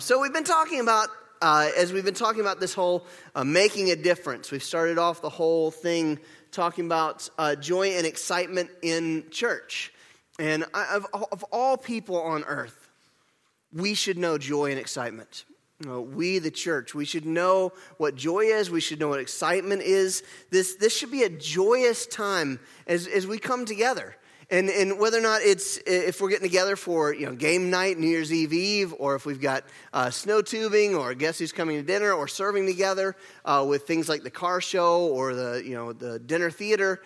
So we've been talking about, as we've been talking about this whole making a difference, we've started off the whole thing talking about joy and excitement in church. And of all people on earth, we should know joy and excitement. We, the church, we should know what joy is. We should know what excitement is. This should be a joyous time as we come together. And whether or not it's, if we're getting together for game night, New Year's Eve, or if we've got snow tubing, or guess who's coming to dinner, or serving together with things like the car show or the dinner theater.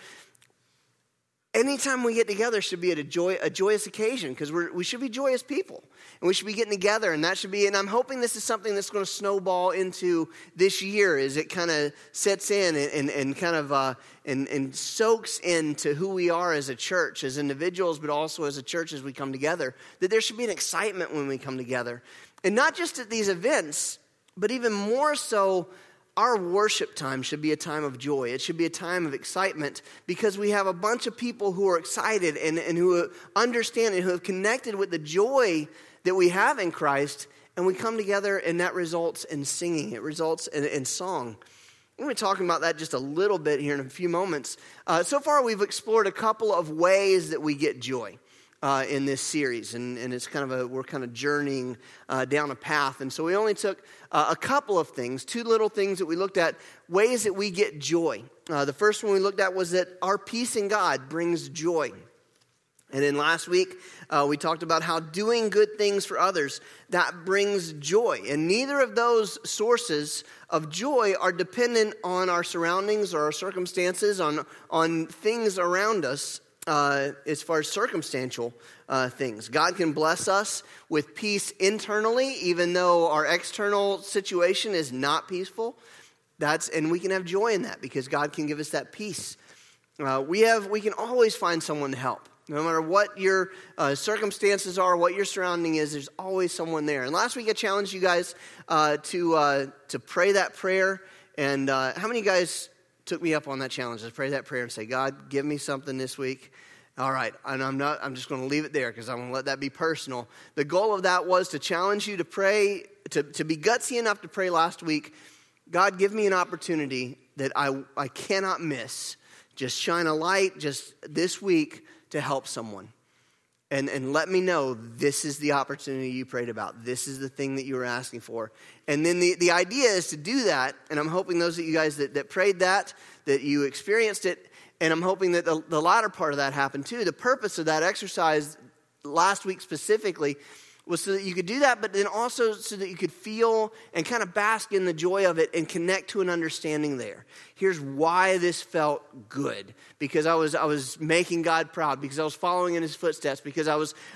Anytime we get together should be a joyous occasion, because we should be joyous people. And we should be getting together, and that should be, and I'm hoping this is something that's going to snowball into this year as it kind of sets in and kind of and soaks into who we are as a church, as individuals, but also as a church as we come together, that there should be an excitement when we come together. And not just at these events, but even more so, our worship time should be a time of joy. It should be a time of excitement, because we have a bunch of people who are excited and who understand and who have connected with the joy that we have in Christ, and we come together and that results in singing. It results in song. We're going to be talking about that just a little bit here in a few moments. So far we've explored a couple of ways that we get joy in this series, and it's we're kind of journeying down a path. And so we only took a couple of things, two little things that we looked at, ways that we get joy. The first one we looked at was that our peace in God brings joy. And then last week, we talked about how doing good things for others, that brings joy. And neither of those sources of joy are dependent on our surroundings or our circumstances, on things around us as far as circumstantial things. God can bless us with peace internally, even though our external situation is not peaceful. And we can have joy in that, because God can give us that peace. We can always find someone to help. No matter what your circumstances are, what your surrounding is, there's always someone there. And last week I challenged you guys to pray that prayer. And how many of you guys took me up on that challenge to pray that prayer and say, God, give me something this week? All right, and I'm just going to leave it there, because I'm going to let that be personal. The goal of that was to challenge you to pray, to be gutsy enough to pray last week, God, give me an opportunity that I cannot miss. Just shine a light just this week to help someone. And let me know this is the opportunity you prayed about. This is the thing that you were asking for. And then the idea is to do that, and I'm hoping those of you guys that prayed that you experienced it, and I'm hoping that the latter part of that happened too. The purpose of that exercise last week specifically was so that you could do that, but then also so that you could feel and kind of bask in the joy of it and connect to an understanding there. Here's why this felt good. Because I was making God proud, because I was following in his footsteps, because I was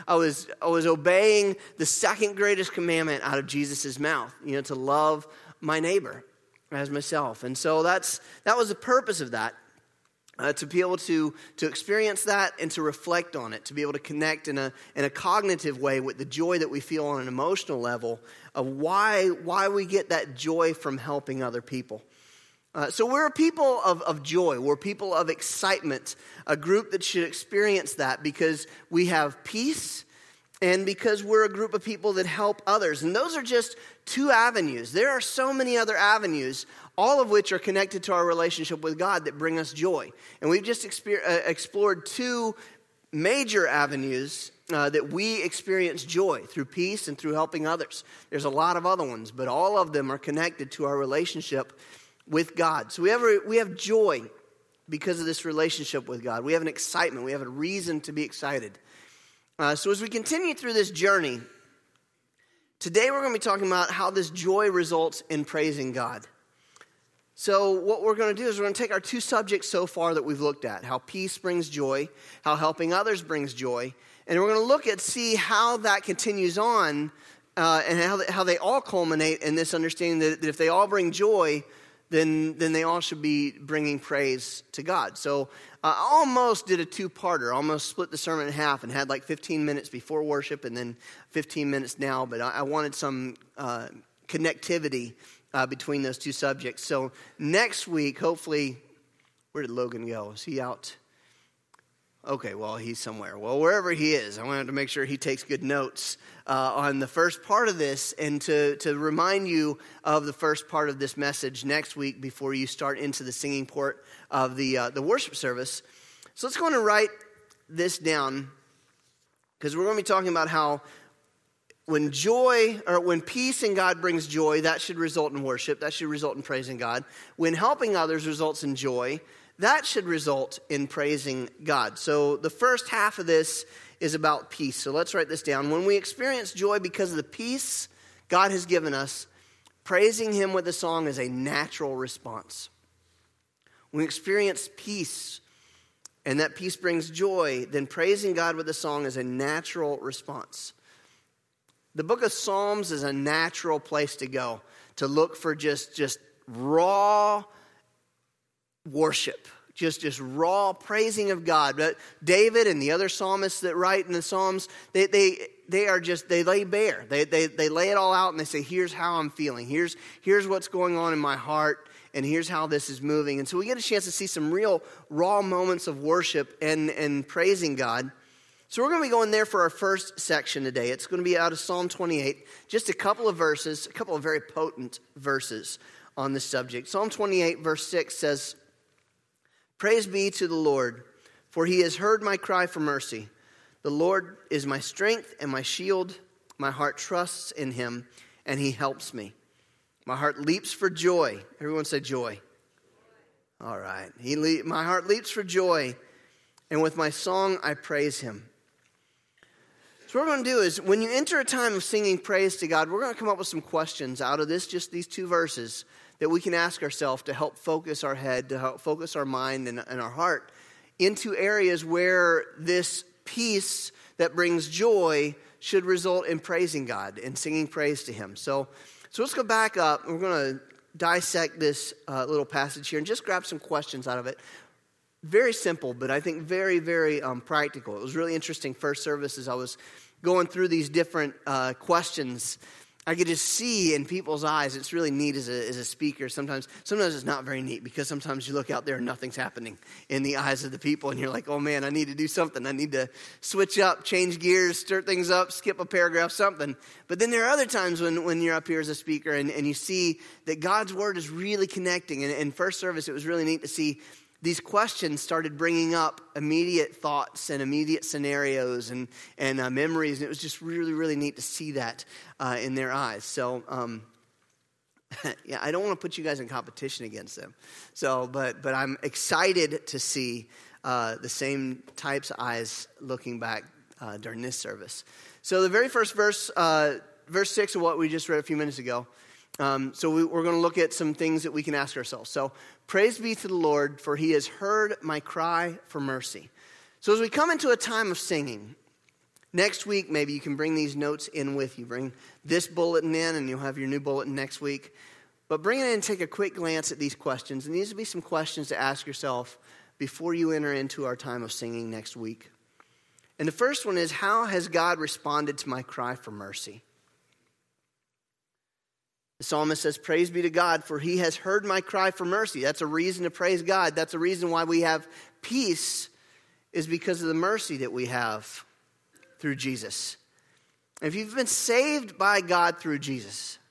obeying the second greatest commandment out of Jesus' mouth, to love my neighbor as myself. And so that was the purpose of that. To be able to experience that and to reflect on it, to be able to connect in a cognitive way with the joy that we feel on an emotional level of why we get that joy from helping other people. So we're a people of joy. We're people of excitement, a group that should experience that because we have peace and because we're a group of people that help others. And those are just two avenues. There are so many other avenues, all of which are connected to our relationship with God, that bring us joy. And we've just explored two major avenues that we experience joy, through peace and through helping others. There's a lot of other ones, but all of them are connected to our relationship with God. So we have joy because of this relationship with God. We have an excitement. We have a reason to be excited. So as we continue through this journey, today we're going to be talking about how this joy results in praising God. So what we're going to do is we're going to take our two subjects so far that we've looked at, how peace brings joy, how helping others brings joy, and we're going to look at see how that continues on and how they all culminate in this understanding that if they all bring joy, then they all should be bringing praise to God. So I almost did a two-parter, almost split the sermon in half and had like 15 minutes before worship and then 15 minutes now, but I wanted some connectivity between those two subjects. So next week, hopefully, where did Logan go? Is he out? Okay, well, he's somewhere. Well, wherever he is, I wanted to make sure he takes good notes on the first part of this and to remind you of the first part of this message next week before you start into the singing part of the worship service. So let's go on and write this down, because we're going to be talking about how when peace in God brings joy, that should result in worship. That should result in praising God. When helping others results in joy, that should result in praising God. So the first half of this is about peace. So let's write this down. When we experience joy because of the peace God has given us, praising him with a song is a natural response. When we experience peace and that peace brings joy, then praising God with a song is a natural response. The book of Psalms is a natural place to go to look for just raw worship, just raw praising of God. But David and the other psalmists that write in the Psalms, they lay bare. They lay it all out and they say, here's how I'm feeling. Here's what's going on in my heart, and here's how this is moving. And so we get a chance to see some real raw moments of worship and praising God. So we're going to be going there for our first section today. It's going to be out of Psalm 28, just a couple of verses, a couple of very potent verses on this subject. Psalm 28, verse 6 says, "Praise be to the Lord, for he has heard my cry for mercy. The Lord is my strength and my shield. My heart trusts in him, and he helps me. My heart leaps for joy." Everyone say joy. All right. My heart leaps for joy, and with my song I praise him. So what we're going to do is, when you enter a time of singing praise to God, we're going to come up with some questions out of this, just these two verses, that we can ask ourselves to help focus our head, to help focus our mind and our heart into areas where this peace that brings joy should result in praising God and singing praise to him. So let's go back up. We're going to dissect this little passage here and just grab some questions out of it. Very simple, but I think very, very practical. It was really interesting first service as I was going through these different questions. I could just see in people's eyes. It's really neat as a speaker. Sometimes it's not very neat, because sometimes you look out there and nothing's happening in the eyes of the people, and you're like, oh man, I need to do something. I need to switch up, change gears, stir things up, skip a paragraph, something. But then there are other times when you're up here as a speaker and you see that God's word is really connecting. And in first service, it was really neat to see these questions started bringing up immediate thoughts and immediate scenarios and memories. And it was just really, really neat to see that in their eyes. So, yeah, I don't want to put you guys in competition against them. So, but I'm excited to see the same types of eyes looking back during this service. So the very first verse, verse 6 of what we just read a few minutes ago. So we're going to look at some things that we can ask ourselves. So, praise be to the Lord, for he has heard my cry for mercy. So as we come into a time of singing, next week maybe you can bring these notes in with you. Bring this bulletin in, and you'll have your new bulletin next week. But bring it in and take a quick glance at these questions. And these will be some questions to ask yourself before you enter into our time of singing next week. And the first one is, how has God responded to my cry for mercy? The psalmist says, praise be to God, for he has heard my cry for mercy. That's a reason to praise God. That's a reason why we have peace, is because of the mercy that we have through Jesus. If you've been saved by God through Jesus,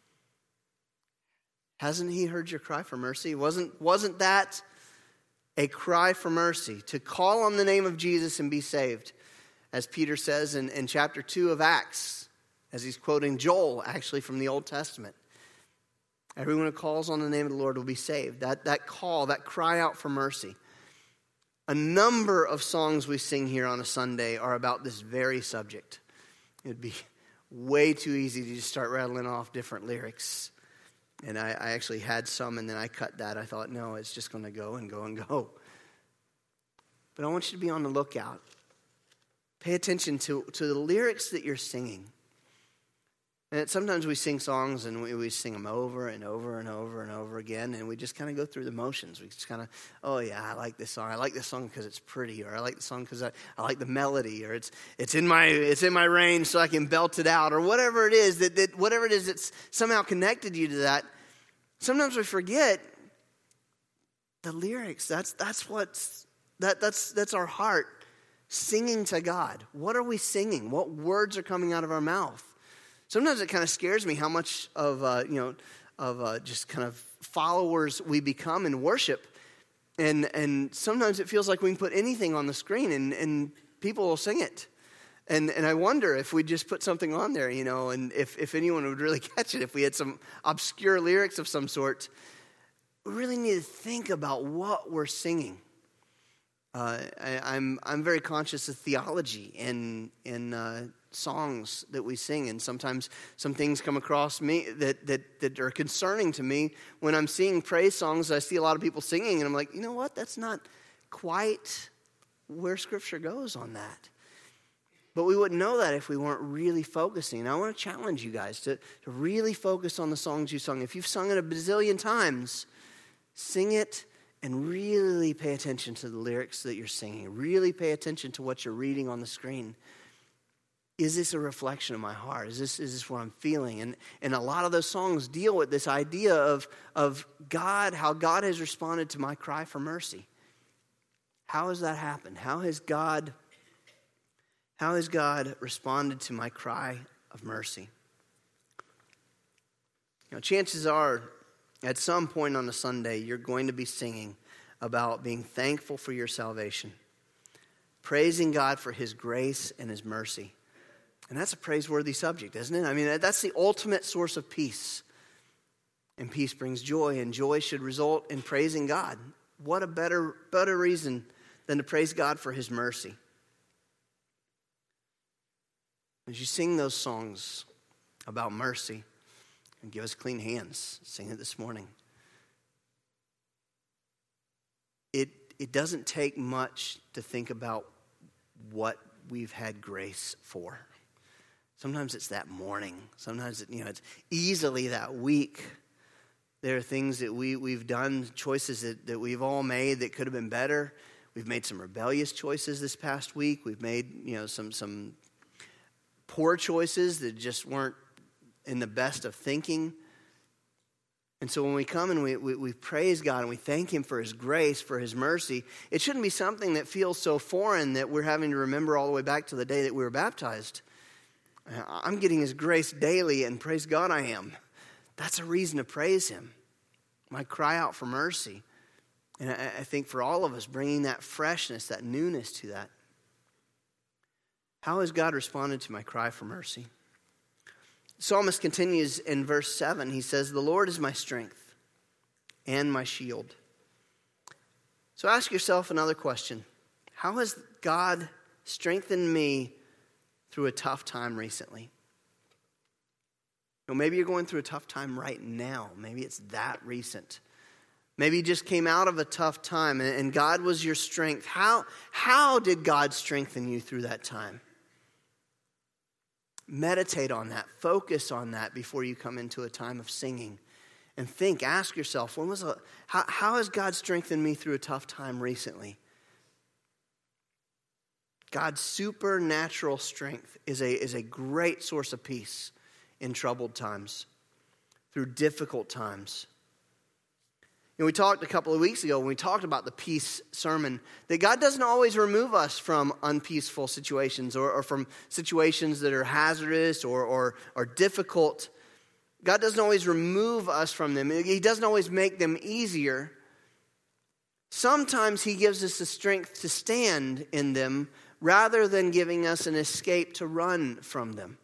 hasn't he heard your cry for mercy? Wasn't that a cry for mercy? To call on the name of Jesus and be saved, as Peter says in chapter 2 of Acts, as he's quoting Joel, actually, from the Old Testament. Everyone who calls on the name of the Lord will be saved. That call, that cry out for mercy. A number of songs we sing here on a Sunday are about this very subject. It would be way too easy to just start rattling off different lyrics. And I actually had some, and then I cut that. I thought, no, it's just going to go and go and go. But I want you to be on the lookout. Pay attention to the lyrics that you're singing. And sometimes we sing songs and we sing them over and over and over and over again, and we just kind of go through the motions. We just kind of, oh yeah, I like this song. I like this song because it's pretty, or I like the song because I like the melody, or it's in my range so I can belt it out, or whatever it is whatever it is that's somehow connected you to that. Sometimes we forget the lyrics. That's our heart. Singing to God. What are we singing? What words are coming out of our mouth? Sometimes it kind of scares me how much of just kind of followers we become in worship. And sometimes it feels like we can put anything on the screen and people will sing it. And I wonder if we just put something on there, and if anyone would really catch it, if we had some obscure lyrics of some sort. We really need to think about what we're singing. I'm very conscious of theology in songs that we sing, and sometimes some things come across me that are concerning to me. When I'm singing praise songs, I see a lot of people singing, and I'm like, you know what? That's not quite where Scripture goes on that. But we wouldn't know that if we weren't really focusing. I want to challenge you guys to really focus on the songs you sung. If you've sung it a bazillion times, sing it and really pay attention to the lyrics that you're singing. Really pay attention to what you're reading on the screen. Is this a reflection of my heart? Is this what I'm feeling? And a lot of those songs deal with this idea of God, how God has responded to my cry for mercy. How has that happened? How has God responded to my cry of mercy? Chances are, at some point on a Sunday, you're going to be singing about being thankful for your salvation, praising God for His grace and His mercy. And that's a praiseworthy subject, isn't it? I mean, that's the ultimate source of peace. And peace brings joy, and joy should result in praising God. What a better reason than to praise God for His mercy. As you sing those songs about mercy, and give us clean hands, sing it this morning. It doesn't take much to think about what we've had grace for. Sometimes it's that morning. Sometimes it's easily that week. There are things that we've done, choices that we've all made that could have been better. We've made some rebellious choices this past week. We've made some poor choices that just weren't in the best of thinking. And so when we come and we praise God and we thank Him for His grace, for His mercy, it shouldn't be something that feels so foreign that we're having to remember all the way back to the day that we were baptized. I'm getting His grace daily, and praise God I am. That's a reason to praise Him. My cry out for mercy. And I think for all of us, bringing that freshness, that newness to that. How has God responded to my cry for mercy? The psalmist continues in verse 7. He says, "The Lord is my strength and my shield." So ask yourself another question. How has God strengthened me through a tough time recently? Maybe you're going through a tough time right now. Maybe it's that recent. Maybe you just came out of a tough time and God was your strength. How did God strengthen you through that time? Meditate on that. Focus on that before you come into a time of singing. And ask yourself, how has God strengthened me through a tough time recently? God's supernatural strength is a great source of peace in troubled times, through difficult times. We talked a couple of weeks ago when we talked about the peace sermon that God doesn't always remove us from unpeaceful situations or from situations that are hazardous or difficult. God doesn't always remove us from them. He doesn't always make them easier. Sometimes He gives us the strength to stand in them rather than giving us an escape to run from them.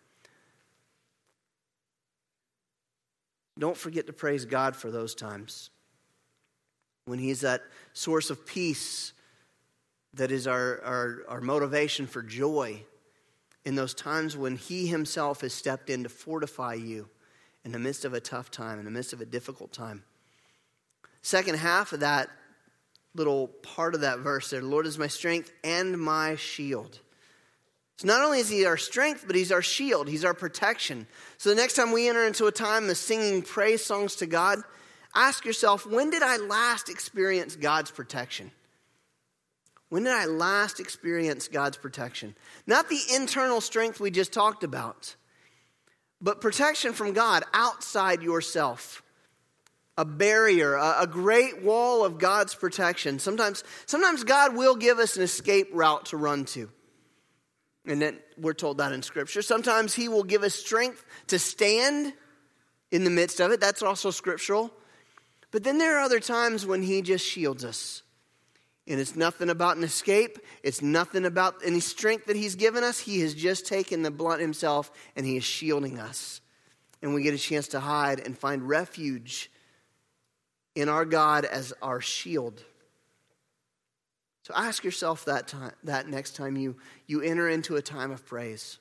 Don't forget to praise God for those times. When He's that source of peace that is our motivation for joy in those times when He Himself has stepped in to fortify you in the midst of a tough time, in the midst of a difficult time. Second half of that little part of that verse there, "The Lord is my strength and my shield." So not only is He our strength, but He's our shield. He's our protection. So the next time we enter into a time of singing praise songs to God, ask yourself, when did I last experience God's protection? When did I last experience God's protection? Not the internal strength we just talked about, but protection from God outside yourself a barrier, a great wall of God's protection. Sometimes God will give us an escape route to run to. And that we're told that in Scripture. Sometimes he will give us strength to stand in the midst of it. That's also scriptural. But then there are other times when he just shields us. And it's nothing about an escape. It's nothing about any strength that he's given us. He has just taken the blunt himself and he is shielding us. And we get a chance to hide and find refuge in our God as our shield. So ask yourself that next time you enter into a time of praise.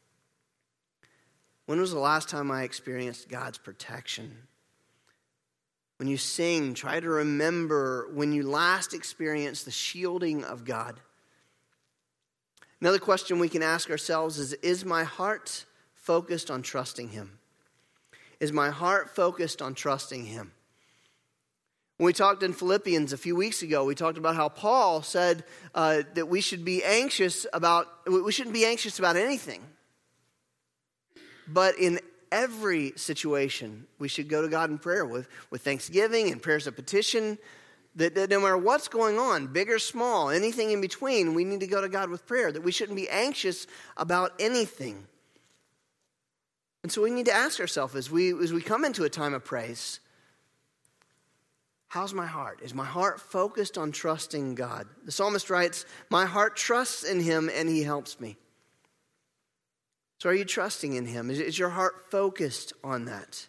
When was the last time I experienced God's protection? When you sing, try to remember when you last experienced the shielding of God. Another question we can ask ourselves is my heart focused on trusting him? Is my heart focused on trusting him? When we talked in Philippians a few weeks ago, we talked about how Paul said that we shouldn't be anxious about anything. But in every situation, we should go to God in prayer with thanksgiving and prayers of petition. That no matter what's going on, big or small, anything in between, we need to go to God with prayer. That we shouldn't be anxious about anything. And so we need to ask ourselves as we come into a time of praise, how's my heart? Is my heart focused on trusting God? The psalmist writes, my heart trusts in him and he helps me. So are you trusting in him? Is your heart focused on that?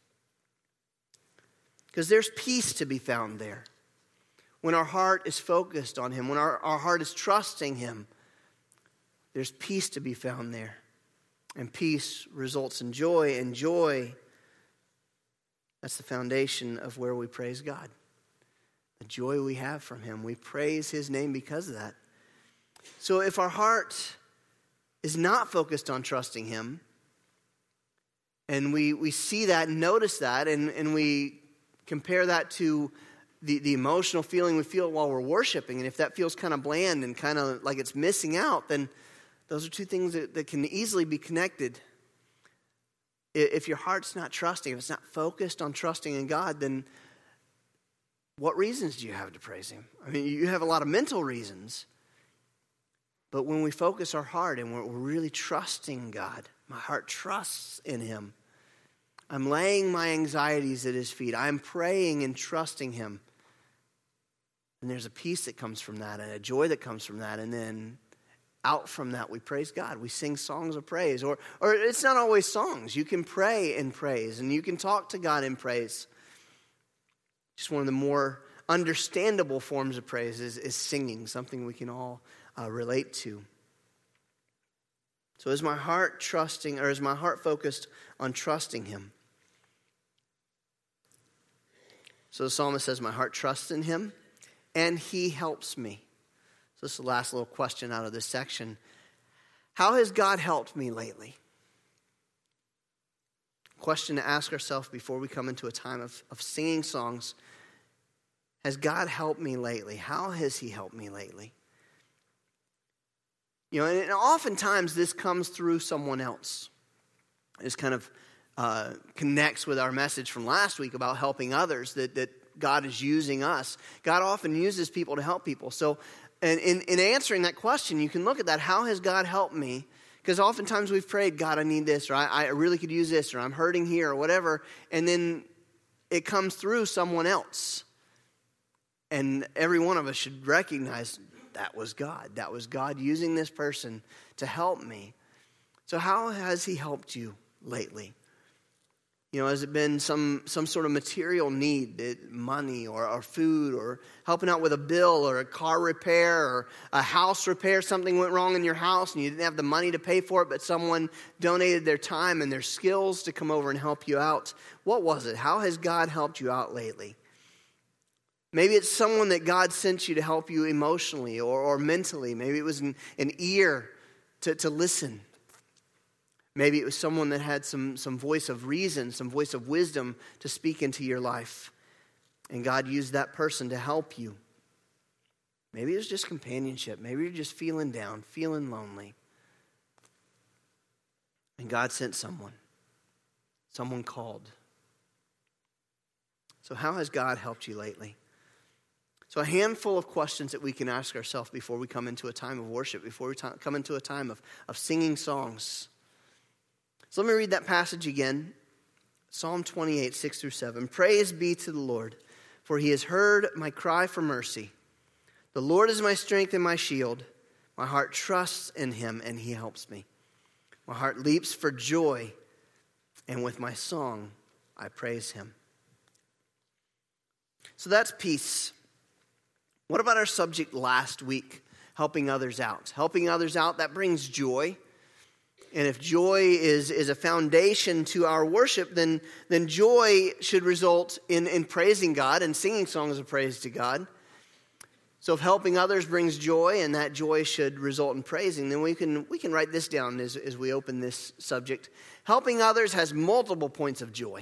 Because there's peace to be found there. When our heart is focused on him, when our heart is trusting him, there's peace to be found there. And peace results in joy, and joy, that's the foundation of where we praise God. The joy we have from him, we praise his name because of that. So if our heart is not focused on trusting him, and we see that, notice that, and we compare that to the emotional feeling we feel while we're worshiping, and if that feels kind of bland and kind of like it's missing out, then those are two things that can easily be connected. If your heart's not trusting, if it's not focused on trusting in God, then what reasons do you have to praise him? I mean, you have a lot of mental reasons. But when we focus our heart and we're really trusting God, my heart trusts in him. I'm laying my anxieties at his feet. I'm praying and trusting him. And there's a peace that comes from that and a joy that comes from that. And then out from that, we praise God. We sing songs of praise. Or it's not always songs. You can pray in praise and you can talk to God in praise. Just one of the more understandable forms of praise is singing, something we can all relate to. So is my heart trusting, or is my heart focused on trusting him? So the psalmist says, my heart trusts in him, and he helps me. So this is the last little question out of this section. How has God helped me lately? Question to ask ourselves before we come into a time of singing songs. Has God helped me lately? How has he helped me lately? You know, and oftentimes this comes through someone else. This kind of connects with our message from last week about helping others, that God is using us. God often uses people to help people. So in answering that question, you can look at that. How has God helped me? Because oftentimes we've prayed, God, I need this, or I really could use this, or I'm hurting here, or whatever. And then it comes through someone else. And every one of us should recognize that was God. That was God using this person to help me. So how has he helped you lately? You know, has it been some sort of material need, money or food, or helping out with a bill or a car repair or a house repair? Something went wrong in your house and you didn't have the money to pay for it, but someone donated their time and their skills to come over and help you out. What was it? How has God helped you out lately? Maybe it's someone that God sent you to help you emotionally or mentally. Maybe it was an ear to listen. Maybe it was someone that had some voice of reason, some voice of wisdom to speak into your life. And God used that person to help you. Maybe it was just companionship. Maybe you're just feeling down, feeling lonely. And God sent someone. Someone called. So how has God helped you lately? So a handful of questions that we can ask ourselves before we come into a time of worship, before we come into a time of singing songs. So let me read that passage again. Psalm 28, 6 through 7. Praise be to the Lord, for he has heard my cry for mercy. The Lord is my strength and my shield. My heart trusts in him, and he helps me. My heart leaps for joy, and with my song I praise him. So that's peace. What about our subject last week? Helping others out. Helping others out, that brings joy. And if joy is a foundation to our worship, then joy should result in praising God and singing songs of praise to God. So if helping others brings joy, and that joy should result in praising, then we can write this down as we open this subject. Helping others has multiple points of joy.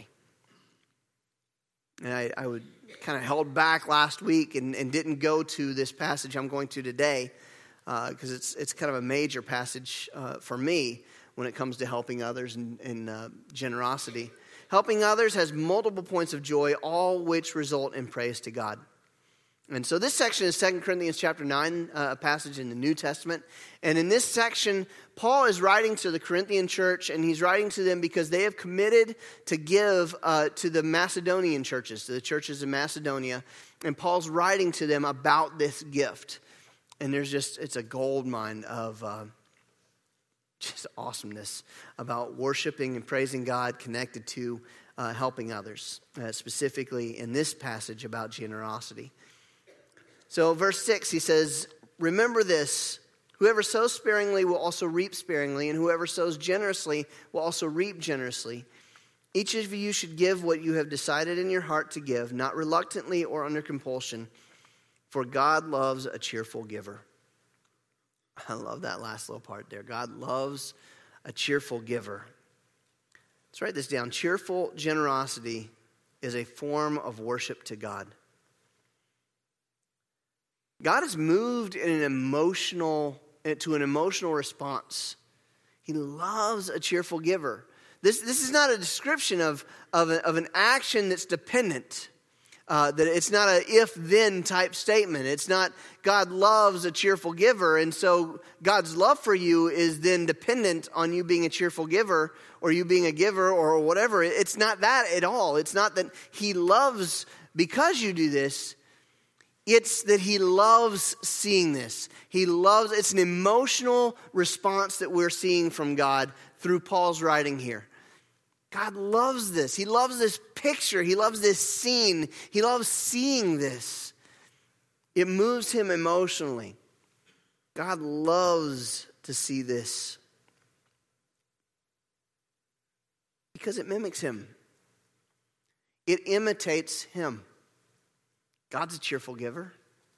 And I would kind of held back last week and didn't go to this passage I'm going to today because it's kind of a major passage for me when it comes to helping others and generosity. Helping others has multiple points of joy, all which result in praise to God. And so this section is 2 Corinthians chapter 9, a passage in the New Testament. And in this section, Paul is writing to the Corinthian church, and he's writing to them because they have committed to give to the Macedonian churches, to the churches in Macedonia. And Paul's writing to them about this gift. And it's a gold mine of just awesomeness about worshiping and praising God connected to helping others, specifically in this passage about generosity. So verse 6, he says, remember this, whoever sows sparingly will also reap sparingly, and whoever sows generously will also reap generously. Each of you should give what you have decided in your heart to give, not reluctantly or under compulsion, for God loves a cheerful giver. I love that last little part there. God loves a cheerful giver. Let's write this down. Cheerful generosity is a form of worship to God. God is moved to an emotional response. He loves a cheerful giver. This is not a description of an action that's dependent. That it's not a if-then type statement. It's not God loves a cheerful giver, and so God's love for you is then dependent on you being a cheerful giver or you being a giver or whatever. It's not that at all. It's not that he loves because you do this. It's that he loves seeing this. It's an emotional response that we're seeing from God through Paul's writing here. God loves this. He loves this picture. He loves this scene. He loves seeing this. It moves him emotionally. God loves to see this because it mimics him. It imitates him. God's a cheerful giver.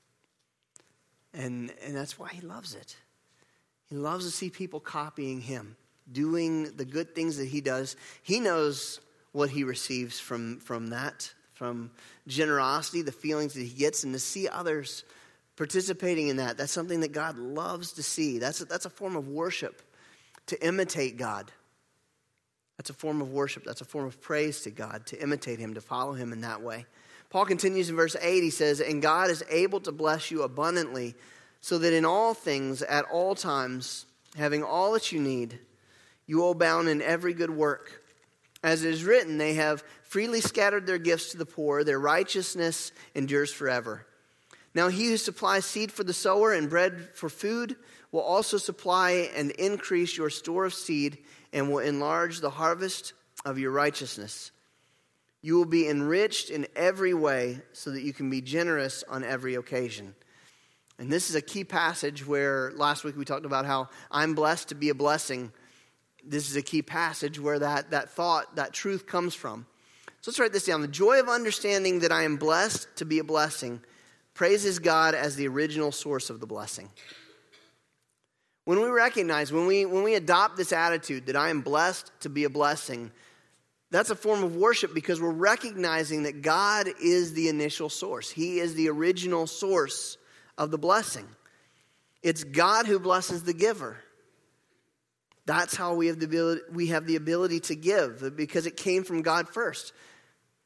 And that's why he loves it. He loves to see people copying him, doing the good things that he does. He knows what he receives from that, from generosity, the feelings that he gets, and to see others participating in that. That's something that God loves to see. That's a form of worship, to imitate God. That's a form of worship. That's a form of praise to God, to imitate him, to follow him in that way. Paul continues in verse 8, he says, and God is able to bless you abundantly, so that in all things, at all times, having all that you need, you will abound in every good work. As it is written, they have freely scattered their gifts to the poor, their righteousness endures forever. Now he who supplies seed for the sower and bread for food will also supply and increase your store of seed and will enlarge the harvest of your righteousness. You will be enriched in every way so that you can be generous on every occasion. And this is a key passage where last week we talked about how I'm blessed to be a blessing. This is a key passage where that thought, that truth comes from. So let's write this down. The joy of understanding that I am blessed to be a blessing praises God as the original source of the blessing. When we recognize, when we adopt this attitude that I am blessed to be a blessing, that's a form of worship because we're recognizing that God is the initial source. He is the original source of the blessing. It's God who blesses the giver. That's how we have the ability to give, because it came from God first.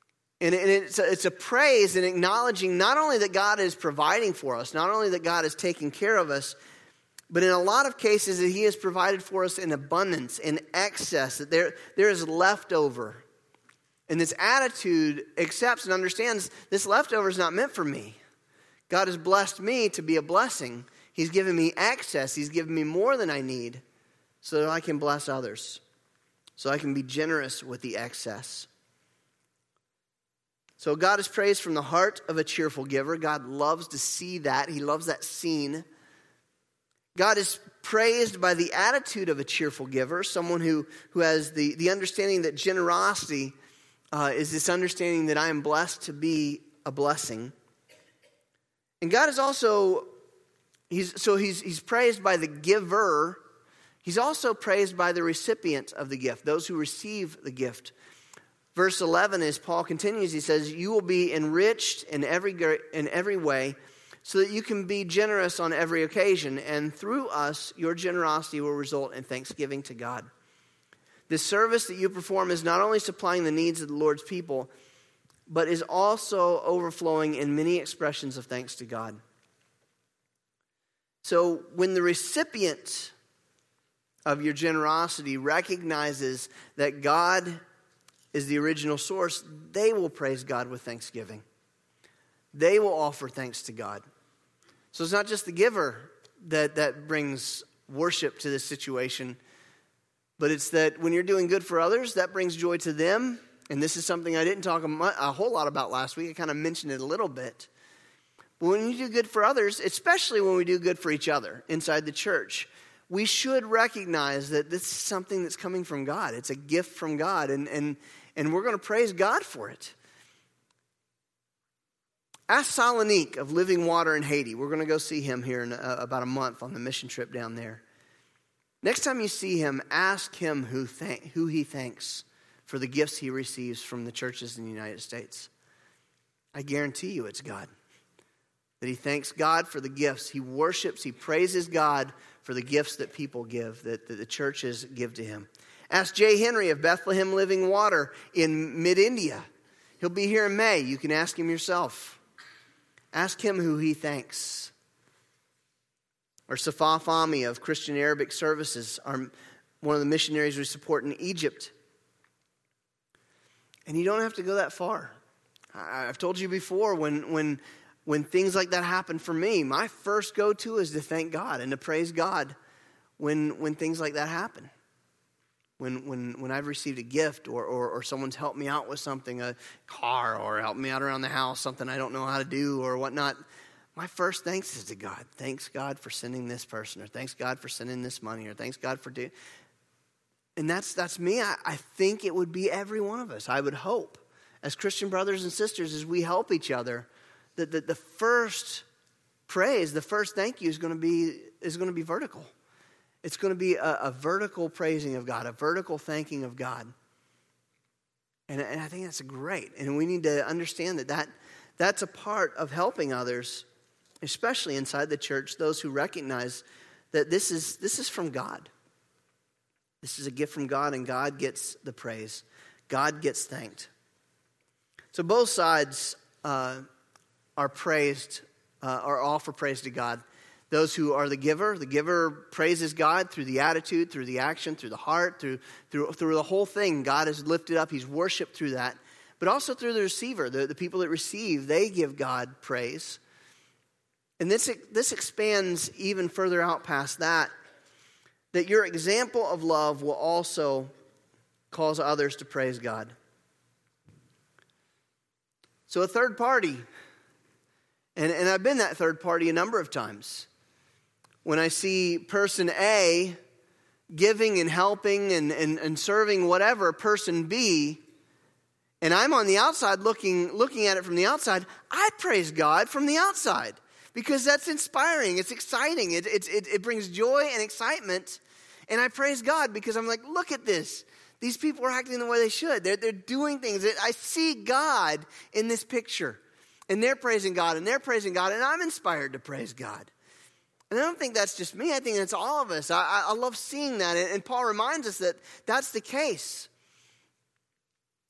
And it's a praise and acknowledging not only that God is providing for us, not only that God is taking care of us, but in a lot of cases that he has provided for us in abundance, in excess, that there is leftover. And this attitude accepts and understands this leftover is not meant for me. God has blessed me to be a blessing. He's given me access. He's given me more than I need so that I can bless others, so I can be generous with the excess. So God is praised from the heart of a cheerful giver. God loves to see that. He loves that scene. God is praised by the attitude of a cheerful giver, someone who has the understanding that generosity is this understanding that I am blessed to be a blessing. And God is also, he's praised by the giver. He's also praised by the recipient of the gift, those who receive the gift. Verse 11, as Paul continues, he says, you will be enriched in every way so that you can be generous on every occasion. And through us, your generosity will result in thanksgiving to God. This service that you perform is not only supplying the needs of the Lord's people, but is also overflowing in many expressions of thanks to God. So when the recipient of your generosity recognizes that God is the original source, they will praise God with thanksgiving. They will offer thanks to God. So it's not just the giver that brings worship to this situation, but it's that when you're doing good for others, that brings joy to them. And this is something I didn't talk a whole lot about last week. I kind of mentioned it a little bit. But when you do good for others, especially when we do good for each other inside the church, we should recognize that this is something that's coming from God. It's a gift from God, and we're going to praise God for it. Ask Salonique of Living Water in Haiti. We're going to go see him here in about a month on the mission trip down there. Next time you see him, ask him who he thanks for the gifts he receives from the churches in the United States. I guarantee you it's God. That he thanks God for the gifts. He worships, he praises God for the gifts that people give, that the churches give to him. Ask Jay Henry of Bethlehem Living Water in mid-India. He'll be here in May. You can ask him yourself. Ask him who he thanks. Or Safa Fahmy of Christian Arabic Services, one of the missionaries we support in Egypt. And you don't have to go that far. I've told you before, when things like that happen for me, my first go-to is to thank God and to praise God when things like that happen. When I've received a gift or someone's helped me out with something, a car, or helped me out around the house, something I don't know how to do or whatnot, my first thanks is to God. Thanks God for sending this person, or thanks God for sending this money, or thanks God for doing. And that's me. I think it would be every one of us. I would hope, as Christian brothers and sisters, as we help each other, that the first praise, the first thank you is going to be vertical. It's going to be a vertical praising of God, a vertical thanking of God. And I think that's great. And we need to understand that's a part of helping others, especially inside the church, those who recognize that this is from God. This is a gift from God, and God gets the praise. God gets thanked. So both sides are praised, or offer praise to God. Those who are the giver praises God through the attitude, through the action, through the heart, through the whole thing. God is lifted up. He's worshiped through that. But also through the receiver, the people that receive, they give God praise. And this expands even further out past that your example of love will also cause others to praise God. So a third party, and I've been that third party a number of times. When I see person A giving and helping and serving whatever person B, and I'm on the outside looking at it from the outside, I praise God from the outside because that's inspiring. It's exciting. It brings joy and excitement. And I praise God because I'm like, look at this. These people are acting the way they should. They're doing things. I see God in this picture. And they're praising God, and I'm inspired to praise God. And I don't think that's just me. I think that's all of us. I love seeing that. And Paul reminds us that that's the case.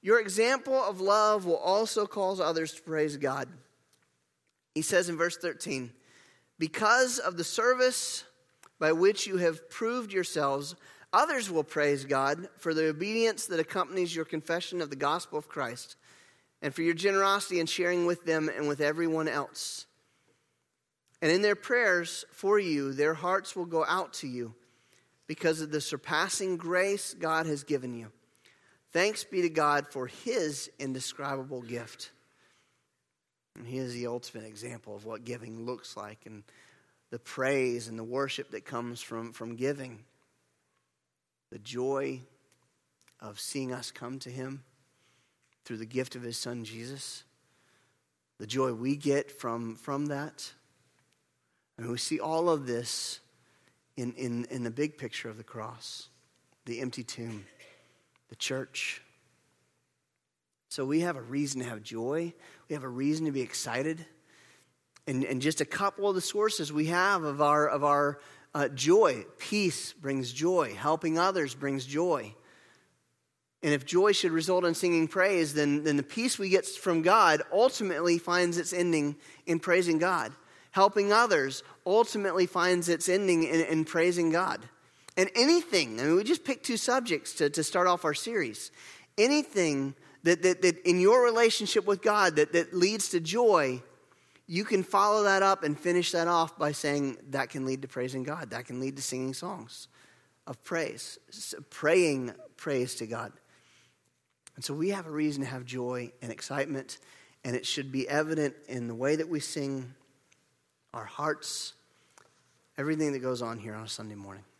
Your example of love will also cause others to praise God. He says in verse 13, because of the service by which you have proved yourselves, others will praise God for the obedience that accompanies your confession of the gospel of Christ, and for your generosity in sharing with them and with everyone else. And in their prayers for you, their hearts will go out to you because of the surpassing grace God has given you. Thanks be to God for his indescribable gift. And he is the ultimate example of what giving looks like, and the praise and the worship that comes from giving. The joy of seeing us come to him through the gift of his son Jesus. The joy we get from that. And we see all of this in the big picture of the cross, the empty tomb, the church. So we have a reason to have joy. We have a reason to be excited. And just a couple of the sources we have of our joy. Peace brings joy. Helping others brings joy. And if joy should result in singing praise, then the peace we get from God ultimately finds its ending in praising God. Helping others ultimately finds its ending in praising God. And anything, we just picked two subjects to start off our series. Anything that in your relationship with God that leads to joy, you can follow that up and finish that off by saying that can lead to praising God. That can lead to singing songs of praise, praying praise to God. And so we have a reason to have joy and excitement, and it should be evident in the way that we sing, our hearts, everything that goes on here on a Sunday morning.